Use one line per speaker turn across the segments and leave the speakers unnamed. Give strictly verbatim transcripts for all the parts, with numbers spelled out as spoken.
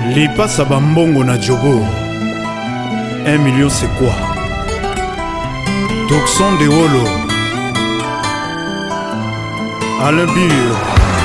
Lipasa bambongo na Jobo. Un million c'est quoi? Toxon de Wolo. Alain Bure.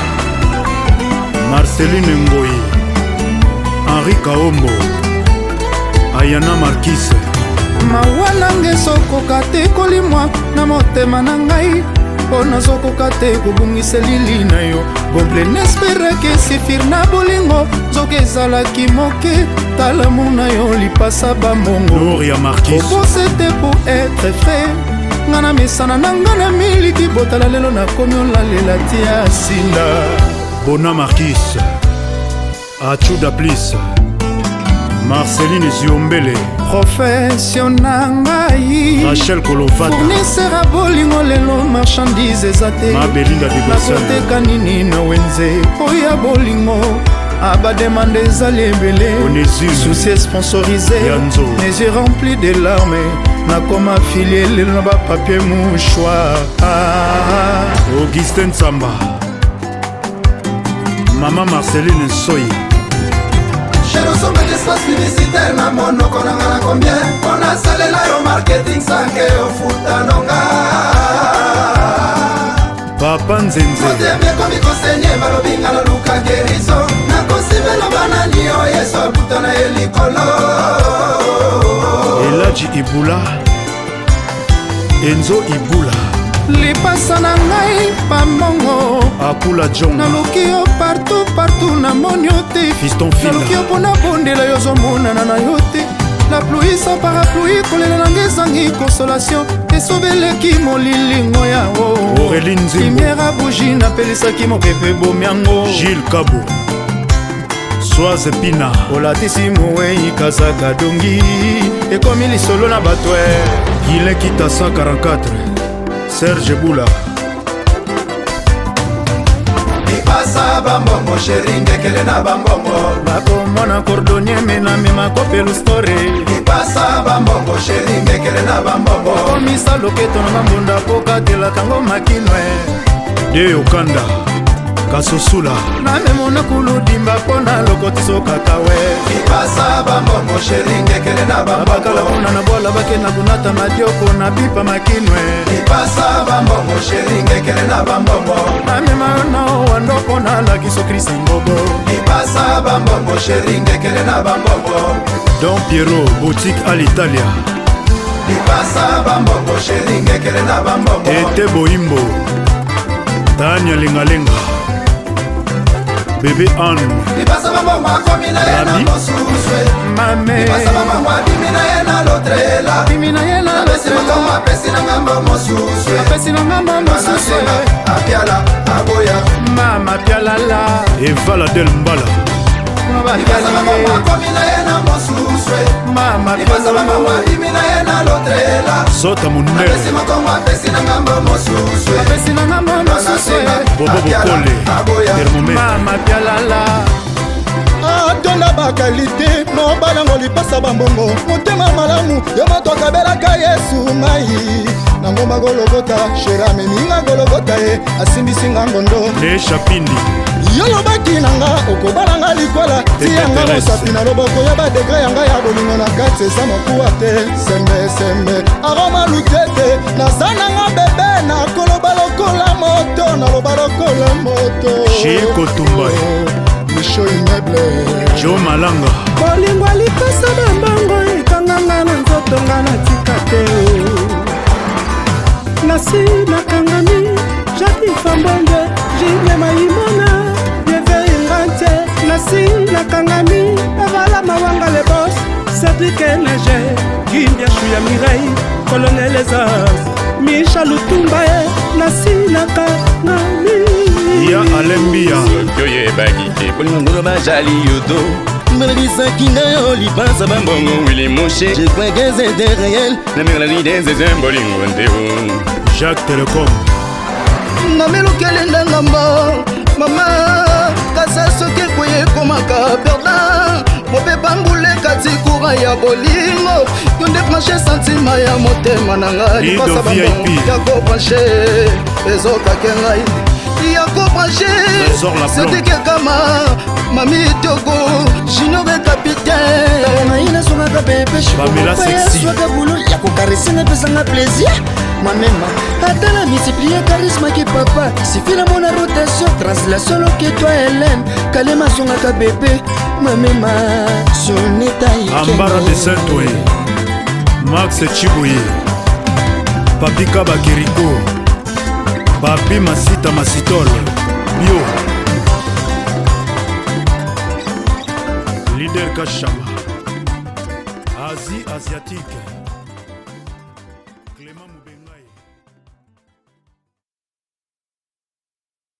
Marceline Ngoyi. Henri Kaombo. Ayana Marquise.
Mawanange sokoka te kolimwa na motema na ngai mpo nazokoka te kobungisa lili na yo gomble nespereke sifir na bolingo nzoka ezalaki moke talamu na yo lipasa bambongo obose te po etre frère nga na misana na nga na miliki botala lelo nakomi olalela ti ya sinda
Bona Marquise Achuda Plis Marceline Ziombele
professionnel ngai
Rachel Kolovata
fournisseur a bolingo lelo marchandise ezate nakoteka nini na wenze oya bolingo abademande ezali ebele souci sponsorisé mes yeux remplis de larmes nakoma filie lelo na bapapier mouchoir
Augustin Samba Maman Marceline Soy
Chéro sommet d'espace publicitaire na monoko nanga na combien on a salé la yo marketing sanke au futa nonga
Papa Nzenze
Kote mie komi kosenye malobinga na luka gerizo na kosibela banani yo yeso buta na elikolo
Elaji Ibula Enzo Ibula
lipasa na ngai pamongo
Akula John
naluki yo partout partout na moni yo te naluki yo mpona bondela yo ozomonana na yo te la pluie sans parapluie kolela nanga ezangi consolation esobeleki molilingo yango lumière a bougie napelisaki mopepe bomiango
Gilles Kabo Soise Pina
olatisi mowei kazaka dongi ekomi lisolo na bato
Guilin Kita cent quarante-quatre Serge Boula
Lipasa bambongo chéri ndekele na bambongo
bakomona cordonnier mena mema kopelu story
Lipasa bambongo chéri ndekele na bambongo
komisa loketo na bambunda pokatelaka makinwe
De Okanda Kasosula
namemona kuludimba mpona lokotiso kakawe
Lipasa bambongo chéri ndekele na bambongo
bakala kuna na bola bakena kunata madioko na pipa makinwe
Lipasa bambongo chéri ndekele na bambongo
namemana wandoko na lakiso krisa mbogo
Lipasa bambongo chéri ndekele na bambongo
Don Piero boutique à l'Italia
Lipasa bambongo chéri ndekele na bambongo
Ete Boimbo Tanya Lengalenga Bébé Anne
Lipasa bambongo akomi na ye na mosuswe
mame
Lipasa bambongo adimi na ye na lotrela
dimi na ye na
Napesi motongo apesi na ngambo mosuswe
apesi na ngambo mosuswe
apiala aboya
mama pialala
Eva Ladel Mbala
Lipasa bambongo akomi na ye na mosuswe
mama
Lipasa bambongo adimi na ye na lotrela
Sota Munere
Napesi motongo apesi na ngambo mosuswe
apesi na ngambo mosuswe
Bobo Bokole Thermomètre
mama pialala
atonda bakalite mobalango lipasa bambongo motema malamu yo moto akabelaka yesu mai nango magologota shera meminga gologota ye asimbisinga ngondo
Le Chapindi
yo lobaki nanga okobalanga likwala tiyanga mosapi na loboko ya badegre yanga ya bolingo na kati eza mokuwa te sembesembe aroma lutete naza nanga bebe nakoloba lokola moto naloba lokola moto
Chiko Tumbai
Micho immeuble
Jo Malanga
bolingo lipasa bambongo ekanganga na nzoto nga na tika te nasi nakangami jaki fambonge jile maimona yeveingantie nasi nakangami avala mawanga le bos Cédric Nege Gimbia Shuya Mirei Colonel Ezaz Misha Lutumba nasi nakangami
Ya Alembia
Yoye bagite Polingolo bajali yodo Mbelabisaki na yo lipasa bambongo Willy Mouché Je crois que c'était réel La mélodie des bolingo ndeo
Jacques Telecom
namelukele ndangamba mama kasa soki koye komaka perda mopepa mbule kati kura ya bolingo yo nde branche santima ya motema na ngai lipasa bambongo ya kopranche ezokake ngai yako branché Cedric Kama Mami Togo Junior capitaine Tango na songa bébé
Pamela sexy
Soka boulot yako caresser na pesanga plaisir Mamema Atala multiplier charisme qui papa Suffit la mon rotation Translation que toi Hélène Kalema songa bébé Mamema Soneta
Ambara de Saint-Ouen Max Chiboye Papi Kaba Kiriko Papi Masita Masitol Bio Leader Kachama Asie asiatique